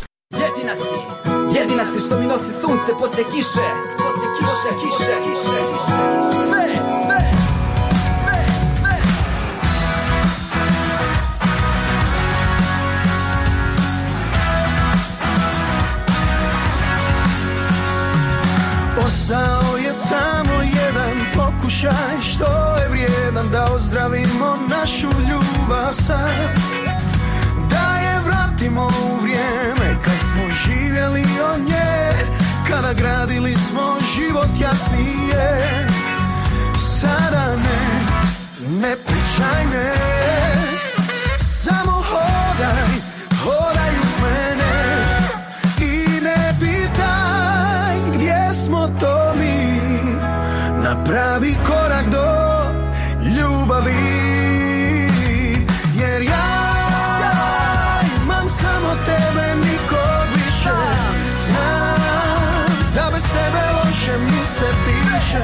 Jedina si što mi nosi sunce poslije kiše. Ostao je samo jedan pokušaj, što je vrijedan da ozdravimo našu ljubav sad. Da je vratimo u vrijeme kad smo živjeli od nje, kada gradili smo život jasnije. Sada ne pričaj me, samo hodaj uz mene i ne pitaj gdje smo to mi. Napravi korak do ljubavi, jer ja imam samo tebe, nikog više. Znam da bez tebe loše mi se piše.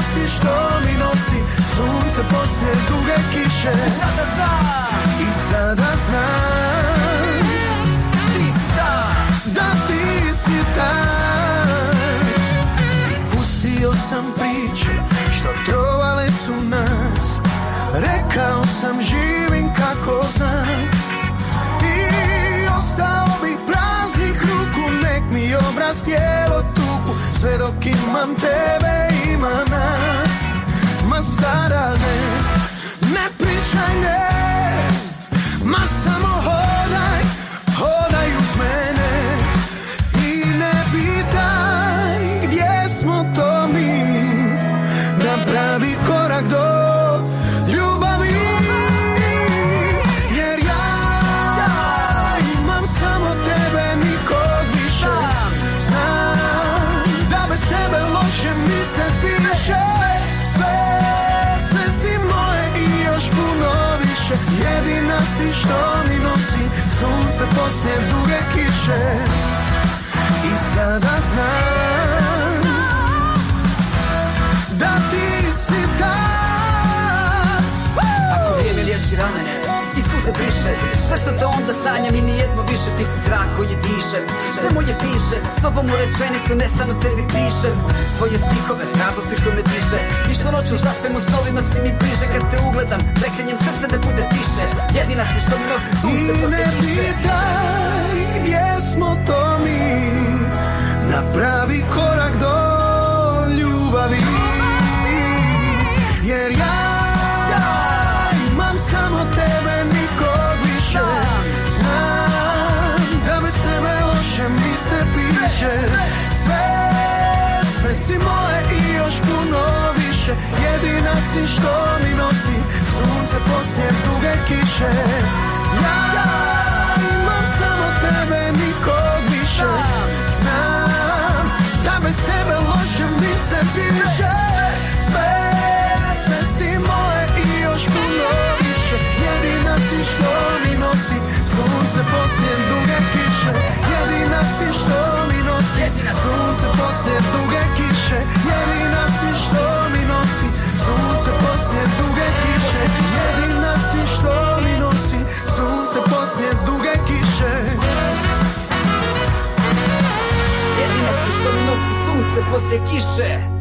si što mi nosi sunce poslije duge kiše. I sada znam ti si ta, da ti si ta. I pustio sam priče što trovale su nas. Rekao sam živim kako znam. I ostao bi praznih ruku, nek mi obraz tijelo tuku. Sve dok imam tebe, ima nas. Ma sada ne pričaj ne. Ma samo hodaj, hodaj uz mene. I ne pitaj gdje smo to mi. Napravi korak do ljubavi. Jer ja imam samo tebe, nikog više. Znam da bez tebe loše mi se piše. Sve si moje i još puno više. Jedina si što mi nosi sunce poslije duge kiše. I sada znam da ti si ta. Ako vrijeme liječi rane i suze briše, zašto te onda sanjam i nijedno više. Ti si zrak koji dišem, sve moje piše. S tobom u rečenicu nestanu tebi pišem svoje stihove, radosti što me diše. I što noću zaspem u snovima si mi bliže. Kad te ugledam, preklinjem srce da bude tiše. Jedina si što mi nosi sunce poslije kiše. I ne pitaj gdje smo to mi. Napravi korak do ljubavi. Jer ja imam samo tebe, nikog više. Znam da bez tebe loše mi se piše. Sve si moje i još puno više. Jedina si što mi nosi sunce poslije duge kiše. Ja imam samo tebe, nikog više. Znam da bez tebe loše mi se piše. Sve si moje i još puno više. Jedina si što mi nosi sunce poslije duge kiše. Jedina si što mi nosi sunce poslije duge kiše. Jedina si što mi nosi sunce poslije duge kiše. Jedina si što mi nosi sunce poslije duge kiše. Jedina si što mi nosi sunce poslije kiše.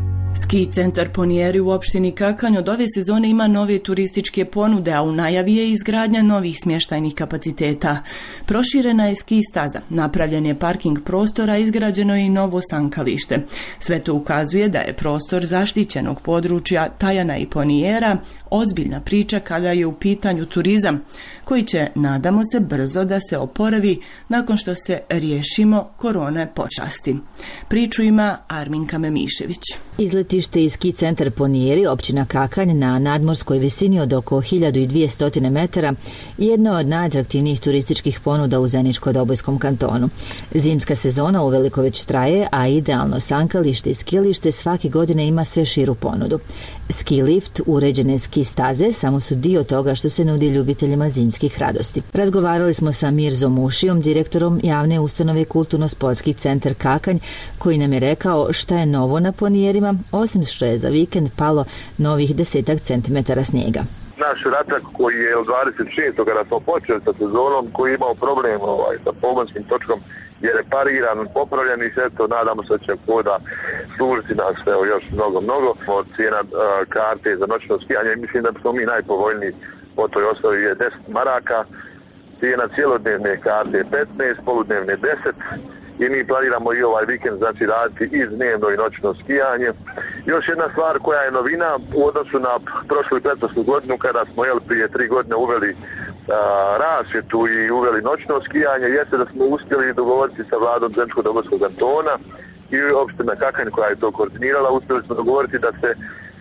Ski centar Ponijeri u opštini Kakanj od ove sezone ima nove turističke ponude, a u najavi je izgradnja novih smještajnih kapaciteta. Proširena je ski staza, napravljen je parking prostora, izgrađeno je i novo sankalište. Sve to ukazuje da je prostor zaštićenog područja Tajana i Ponijera ozbiljna priča kada je u pitanju turizam, koji će, nadamo se, brzo da se oporavi nakon što se riješimo korone pošasti. Priču ima Arminka Memišević. Izletište i ski centar Ponijeri, općina Kakanj, na nadmorskoj visini od oko 1200 metara, jedno od najatraktivnijih turističkih ponuda u Zeničko-Dobojskom kantonu. Zimska sezona uveliko već traje, a idealno sankalište i skilište svake godine ima sve širu ponudu. Ski lift, uređene ski staze samo su dio toga što se nudi ljubiteljima zimskih radosti. Razgovarali smo sa Mirzom Ušijom, direktorom javne ustanove Kulturno-sportski centar Kakanj, koji nam je rekao šta je novo na Ponijerima, osim što je za vikend palo novih 10 centimetara snijega. Naš ratak koji je od 26. kada smo počeli sa sezonom, koji je imao problem sa pogonskim točkom, je repariran, popravljen i sve to, nadamo se da će voda služiti nas još mnogo. Od cijena karte za noćno skijanje, mislim da smo mi najpovoljniji po toj osnovi je 10 maraka, cijena cijelodnevne karte je 15, poludnevne 10 i mi planiramo i ovaj vikend znači raditi i dnevno i noćno skijanje. Još jedna stvar koja je novina u odnosu na prošlu i pretprošlu godinu kada smo prije 3 godine uveli rasvjetu i uveli noćno skijanje, jeste da smo uspjeli dogovoriti sa vladom Zeničko-Dobojskog kantona i opština Kakanj koja je to koordinirala, uspjeli smo dogovoriti da se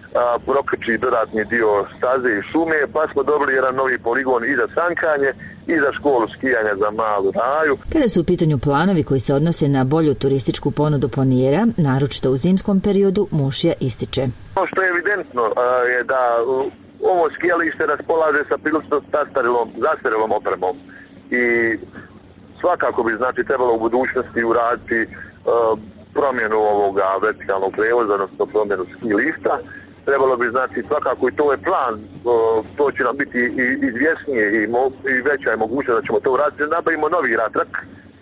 prokrči dodatni dio staze i šume, pa smo dobili jedan novi poligon i za sankanje i za školu skijanja za Malu Raju. Kada su u pitanju planovi koji se odnose na bolju turističku ponudu Ponijera, naročito u zimskom periodu, Mušija ističe. Ono što je evidentno je da ovo skijalište raspolaže sa prilično zastarjelom opremom i svakako bi znači trebalo u budućnosti uraditi promjenu ovoga vertikalnog prevoza, odnosno promjenu ski lifta. Trebalo bi, znači, svakako i to je plan, to će nam biti i izvjesnije i veća je mogućnost da ćemo to uraditi. Nabavimo novi ratrak.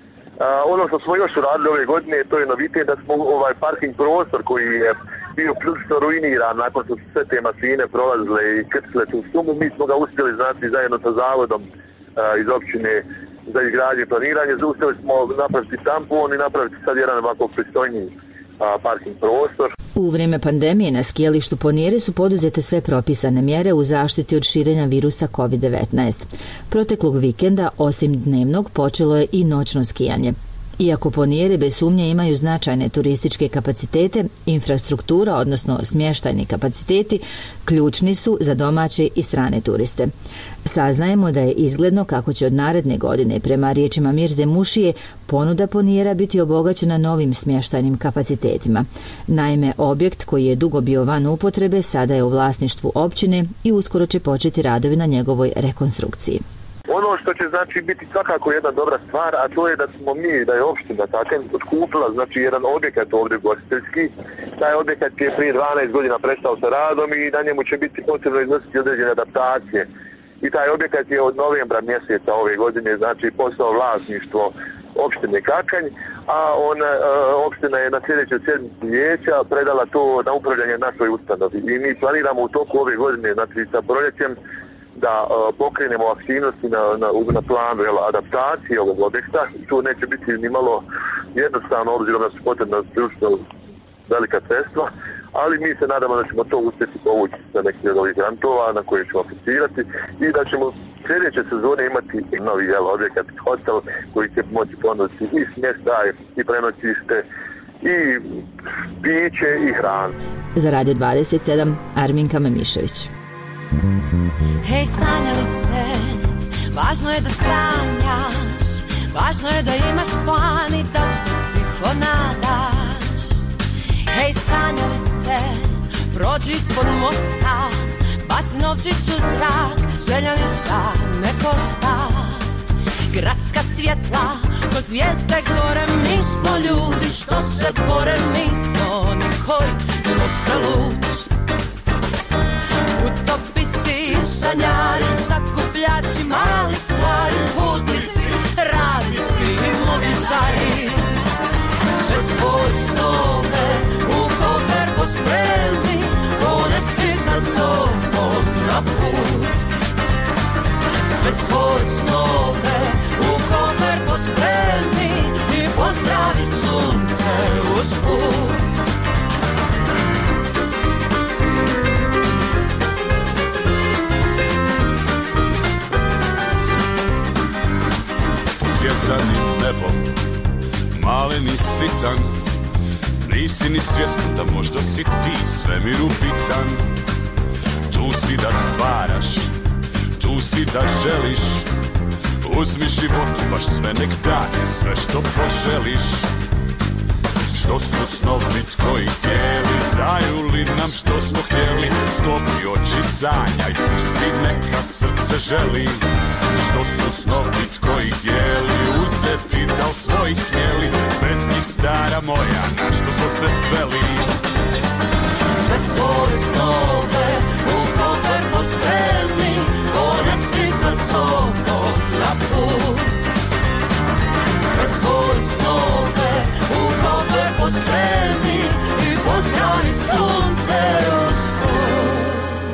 Ono što smo još uradili ove godine, to je novitet da smo ovaj parking prostor koji je bio ključno ruiniran nakon što su sve te mašine prolazile i krčile tu šumu, mi smo ga uspjeli, znači, zajedno sa zavodom iz općine za izgradnje i planiranje, uspjeli smo napraviti tampon i napraviti sad jedan ovako pristojniji parking prostor. U vrijeme pandemije na skijalištu Ponijeri su poduzete sve propisane mjere u zaštiti od širenja virusa COVID-19. Proteklog vikenda, osim dnevnog, počelo je i noćno skijanje. Iako Ponijeri bez sumnje imaju značajne turističke kapacitete, infrastruktura, odnosno smještajni kapaciteti, ključni su za domaće i strane turiste. Saznajemo da je izgledno kako će od naredne godine, prema riječima Mirze Mušije, ponuda Ponijera biti obogaćena novim smještajnim kapacitetima. Naime, objekt koji je dugo bio van upotrebe sada je u vlasništvu općine i uskoro će početi radovi na njegovoj rekonstrukciji. Ono što će, znači, biti svakako jedna dobra stvar, a to je da smo mi, da je opština Kakanj otkupila, znači, jedan objekat ovdje gostiteljski. Taj objekat je prije 12 godina prestao sa radom i na njemu će biti potrebno izvršiti određene adaptacije. I taj objekat je od novembra mjeseca ove godine, znači, postao vlasništvo opštine Kakanj, a opština je na sljedećoj sjednici vijeća predala to na upravljanje našoj ustanovi. I mi planiramo u toku ove godine, znači, sa proljećem, da pokrenemo aktivnosti na planu adaptacije ovog objekta. Tu neće biti ni malo jednostavno, obzirom da su potrebna prilično velika sredstva, ali mi se nadamo da ćemo to uspjeti povući sa nekih od ovih grantova na koje ćemo aplicirati i da ćemo sljedeće sezone imati novi objekat hotel koji će moći ponuditi i smještaj i prenoćište i piće i hranu. Za Radio 27, Arminka Memišević. Hej sanjalice, važno je da sanjaš, važno je da imaš plan i da se tiho nadaš. Hej sanjalice, prođi ispod mosta, baci novčić u zrak, želja ništa ne košta. Gradska svjetla, ko zvijezde gore, mi smo ljudi što se bore, mi smo oni koji nose luč. Utopisti, sanjari, sakupljači malih stvari, putnici, radnici i muzičari. Sve svoje snove u kofer pospremi, ponesi sa sobom na put. Sve svoje snove u kofer pospremi i pozdravi sunce usput. Zvjezdanim nebom, malen i sitan, nisi ni svjestan da možda si ti svemiru bitan. Tu si da stvaraš, tu si da želiš, uzmi životu baš sve, nek dati sve što poželiš. Što su snovi tkoji tijeli, daju li nam što smo htjeli? Sklopi oči, sanjaj, pusti neka srce želi. Što su snovi tkoji tijeli, uzeti da li svojih smjeli? Bez njih stara moja, na što smo se sveli? Sve svoje snove u kofer pospremi, ponesi sa sobom na put. Sve svoje snove u kofer pospremi i pozdravi sunce usput.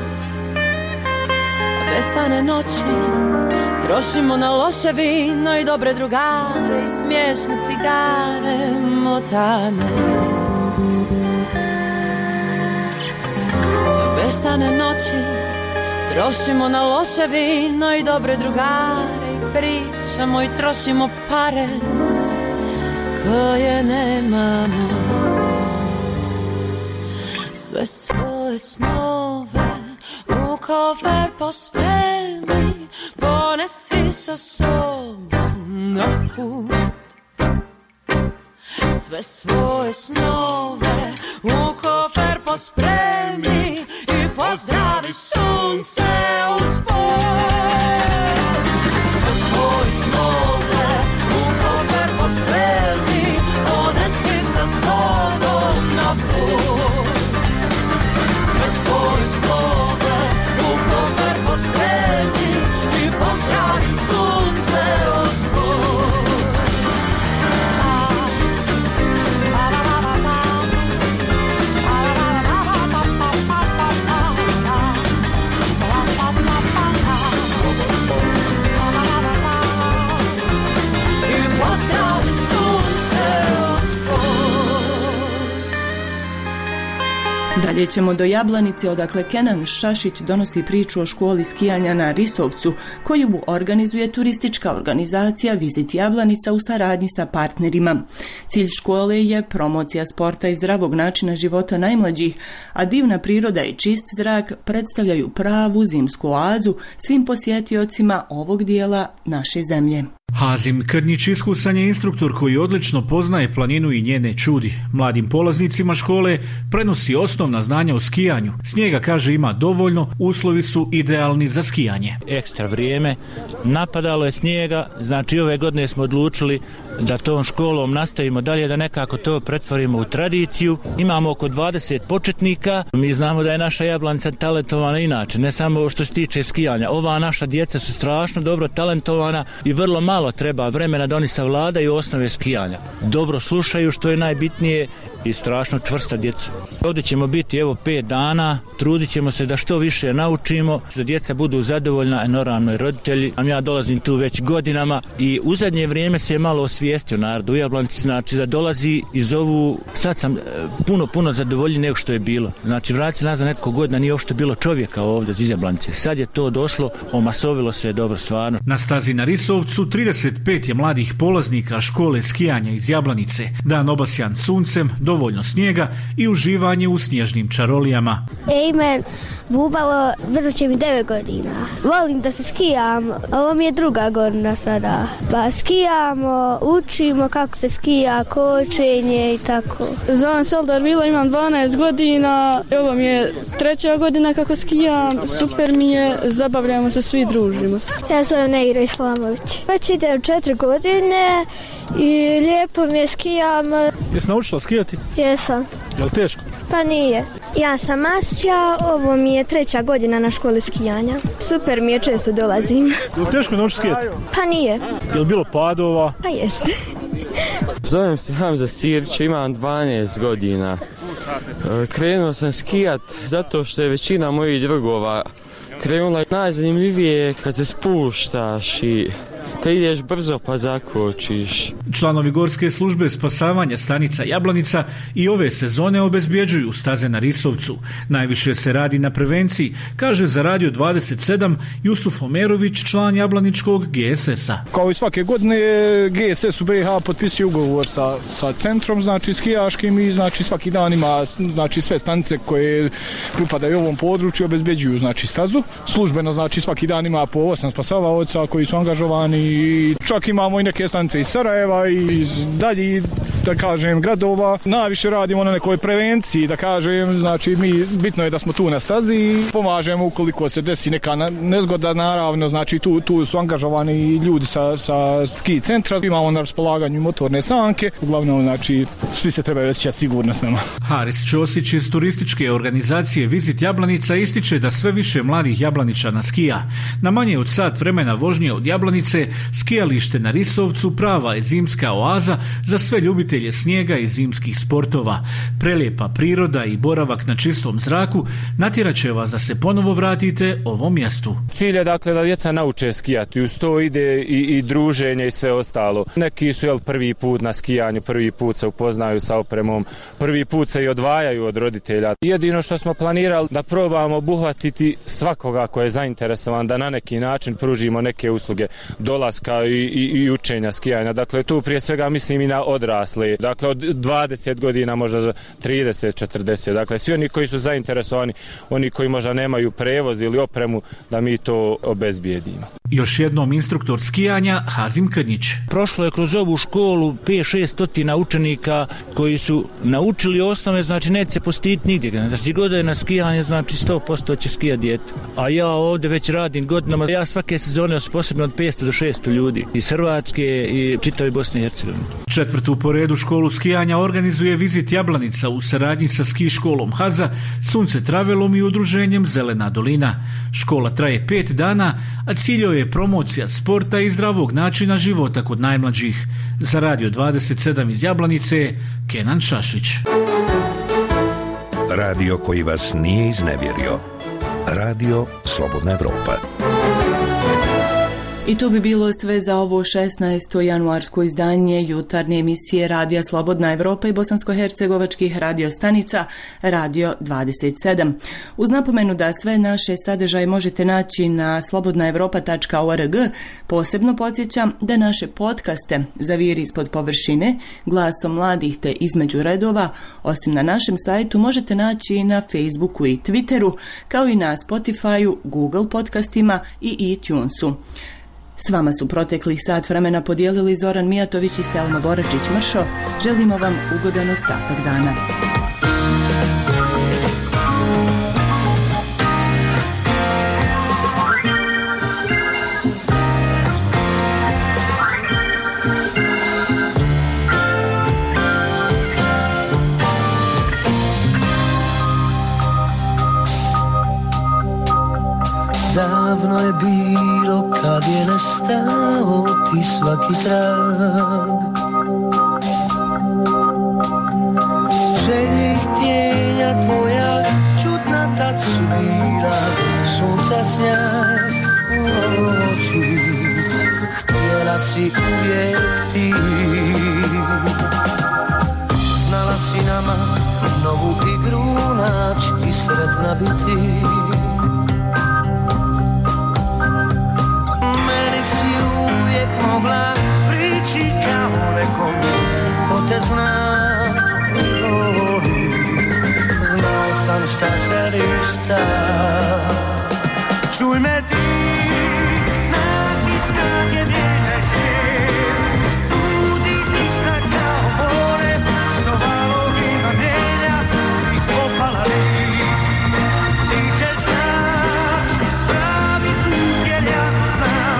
Besane noći trošimo na loše vino i dobre drugare i smiješne cigare motane. Besane noći trošimo na loše vino i dobre drugare i pričamo i trošimo pare koje nemamo. Sve svoje snove u kofer pospremi, ponesi sa sobom na put. Sve svoje snove u kofer pospremi i pozdravi sunce usput. Sve svoje snove u kofer pospremi, ponesi sa sobom Dalje ćemo do Jablanice, odakle Kenan Šašić donosi priču o školi skijanja na Risovcu, koju organizuje turistička organizacija Vizit Jablanica u saradnji sa partnerima. Cilj škole je promocija sporta i zdravog načina života najmlađih, a divna priroda i čist zrak predstavljaju pravu zimsku oazu svim posjetiocima ovog dijela naše zemlje. Hazim Krnjić iskusan je instruktor koji odlično poznaje planinu i njene čudi. Mladim polaznicima škole prenosi osnovna znanja o skijanju. Snijega, kaže, ima dovoljno, uslovi su idealni za skijanje. Ekstra vrijeme, napadalo je snijega, znači ove godine smo odlučili da tom školom nastavimo dalje, da nekako to pretvorimo u tradiciju. Imamo oko 20 početnika. Mi znamo da je naša Jablanica talentovana inače, ne samo što se tiče skijanja. Ova naša djeca su strašno dobro talentovana i vrlo malo treba vremena da oni savladaju osnove skijanja. Dobro slušaju, što je najbitnije, i strašno čvrsta djeca. Ovdje ćemo biti 5 dana, trudit ćemo se da što više naučimo, da djeca budu zadovoljna, naravno i roditelji. Ja dolazim tu već godinama i u zadnje vrijeme se je malo osvijestio narod u Jablanici, znači da dolazi iz ovu, sad sam puno zadovoljniji nego što je bilo. Znači vrati se nazad netko godina, nije uopšte bilo čovjeka ovdje iz Jablanice. Sad je to došlo, omasovilo se dobro stvarno. Na stazi na Risovcu 35 je mladih polaznika škole skijanja iz Jablanice. Dan obasjan suncem, dovoljno snijega i uživanje u snježnim čarolijama. Ejmen Bubalo, brzo će mi 9 godina. Volim da se skijam, ovo mi je 2. godina sada. Pa skijamo, učimo kako se skija, kočenje i tako. Zovem se Eldar Vila, imam 12 godina, ovo mi je 3. godina kako skijam, super mi je, zabavljamo se, svi družimo se. Ja zovem Neira Islamović. Već idem 4 godine i lijepo mi je, skijam. Jesi naučila skijati? Jesam. Je li teško? Pa nije. Ja sam Asja, ovo mi je 3. godina na školi skijanja. Super mi je, često dolazim. Je li teško naučiti skijati? Pa nije. Je li bilo padova? Pa jeste. Zovem se Hamza Sirć, imam 12 godina. Krenuo sam skijat zato što je većina mojih drugova krenula. Najzanimljivije kad se spuštaš i kad ideš brzo pa zakočiš. Članovi Gorske službe spasavanja stanica Jablanica i ove sezone obezbjeđuju staze na Risovcu. Najviše se radi na prevenciji, kaže za Radio 27 Jusuf Omerović, član Jablaničkog GSS-a. Kao i svake godine GSS u BiH potpisuje ugovor sa centrom, znači skijaškim, i znači svaki dan ima, znači sve stanice koje pripadaju ovom području obezbjeđuju znači stazu. Službeno znači svaki dan ima po 8 spasavaoca koji su angažovani. I čak imamo i neke stanice iz Sarajeva i iz dalji, da kažem, gradova. Najviše radimo na nekoj prevenciji, da kažem, znači bitno je da smo tu na stazi i pomažemo ukoliko se desi neka nezgoda, naravno, znači tu su angažovani ljudi sa ski centra, imamo na raspolaganju motorne sanke, uglavnom, znači, svi se trebaju osjećati sigurno s nama. Haris Ćosić iz turističke organizacije Vizit Jablanica ističe da sve više mladih Jablaničana skija. Na manje od sat vremena vožnje od Jablanice, skijalište na Risovcu prava je zimska oaza za sve ljubitelje snijega i zimskih sportova. Prelijepa priroda i boravak na čistom zraku natjerat će vas da se ponovo vratite ovom mjestu. Cilj je dakle da djeca nauče skijati, uz to ide i druženje i sve ostalo. Neki su prvi put na skijanju, prvi put se upoznaju sa opremom, prvi put se i odvajaju od roditelja. Jedino što smo planirali da probamo obuhvatiti svakoga ko je zainteresovan, da na neki način pružimo neke usluge dolaska i učenja skijanja. Dakle, tu prije svega mislim i na odrasle. Dakle, od 20 godina možda do 30, 40. Dakle, svi oni koji su zainteresovani, oni koji možda nemaju prevoz ili opremu, da mi to obezbijedimo. Još jednom instruktor skijanja Hazim Krnjić. Prošlo je kroz ovu školu 5-600 učenika koji su naučili osnove, znači neće se postiti nigdje. Znači god je na skijanje, znači 100% će skijati dijete. A ja ovdje već radim godinama, ja svake sezone osposobim od 500 do 600 ljudi iz Hrvatske i čitave Bosne i Hercegovine. 4. po redu školu skijanja organizuje Vizit Jablanica u saradnji sa ski školom Haza, Sunce Travelom i udruženjem Zelena dolina. Škola traje 5 dana, a cilj je promocija sporta i zdravog načina života kod najmlađih. Za Radio 27 iz Jablanice, Kenan Šašić. Radio koji vas nije iznevjerio. Radio Slobodna Evropa. I to bi bilo sve za ovo 16. januarsko izdanje jutarnje emisije Radija Slobodna Evropa i bosansko-hercegovačkih radiostanica Radio 27. Uz napomenu da sve naše sadržaje možete naći na slobodnaevropa.org, posebno podsjećam da naše podcaste Zaviri ispod površine, Glasom mladih te Između redova, osim na našem sajtu možete naći i na Facebooku i Twitteru, kao i na Spotifyu, Google podcastima i iTunesu. S vama su proteklih sat vremena podijelili Zoran Mijatović i Selma Boračić-Mršo. Želimo vam ugodan ostatak dana. Davno je bilo kad je nestao ti svaki trag, želje i htjenja tvoja čudna tad su bila, sunca sjaj u noći, htjela si uvijek ti, znala si nama novu igru naći i sretna biti. Mogla prići kao nekom ko te zna i voli. Znao sam šta želiš tad. Čuj me ti, naći snage, mijenjaj svijet. Budi ista kao more, što valovima mijenja svih opalali. Ti ćeš znać pravi put jer ja to znam.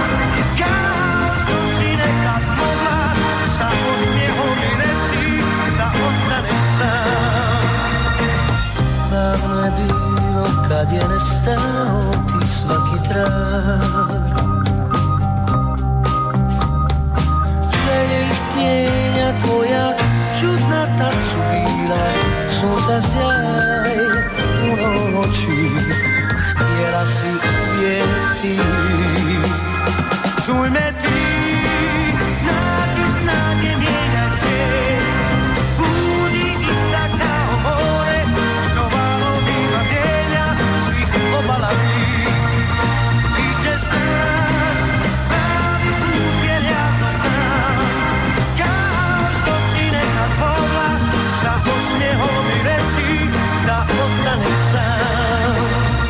Davno je bilo kad je nestao ti svaki trag, želje i htjenja tvoja čudna tad su bila, sunca sjaj u noći, htjela si uvijek ti. Čuj me ti, naći snage, mijenjaj svijet. Budi ista kao more, što valovima mijenja svih obalavi. Ti ćeš znać pravi put jer ja to znam. Kao što si nekad mogla sa osmijehom mi reći da ostanem sam.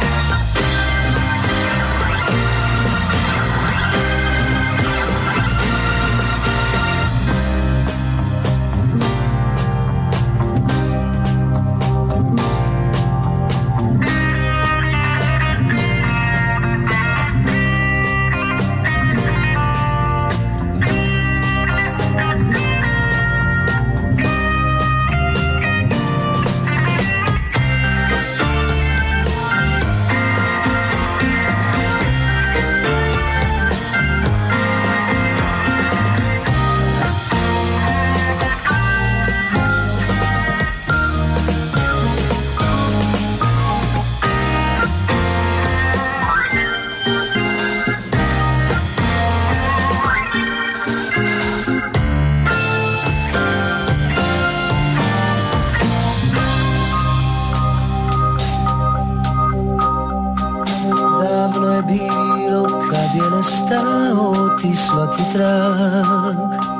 Svaki trag,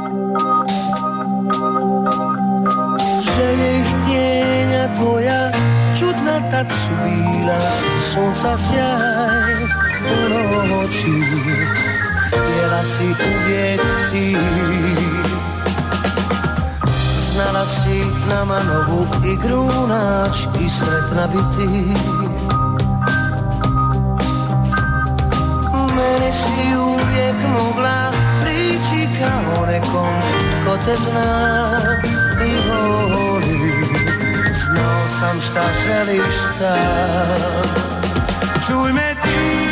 želje i htjenja tvoja čudna tad su bila, sunca sjaj u noći, htjela si uvijek ti. Znala si nama novu igru naći i sretna biti. Meni si uvijek mogla prići kao nekom ko te zna i voli. Znao sam šta želiš tad. Čuj me ti,